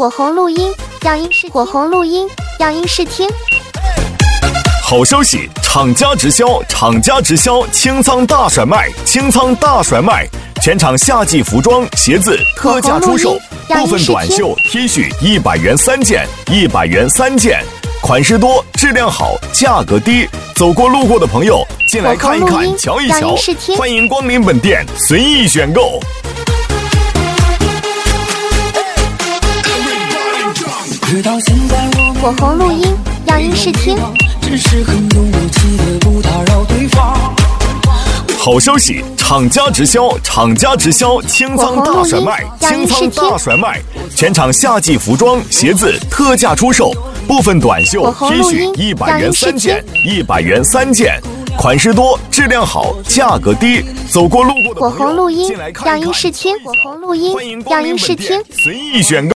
火红录音，样音试火红录音，样音试听。 好消息！厂家直销，厂家直销清仓大甩卖，清仓大甩卖，全场夏季服装、鞋子特价出售，部分短袖 T 恤100元3件，100元3件，款式多，质量好，价格低。走过路过的朋友，进来看一看，瞧一瞧，欢迎光临本店，随意选购。 直到现在我火红录音，样音试听。 只是很有默契的不打扰对方。 好消息！厂家直销，厂家直销清仓大甩卖，清仓大甩卖，全场夏季服装、鞋子特价出售，部分短袖 T 恤100元3件，100元3件，款式多，质量好，价格低。走过路过的朋友，进来看一看，样音试听。火红录音，样音试听，随意选购。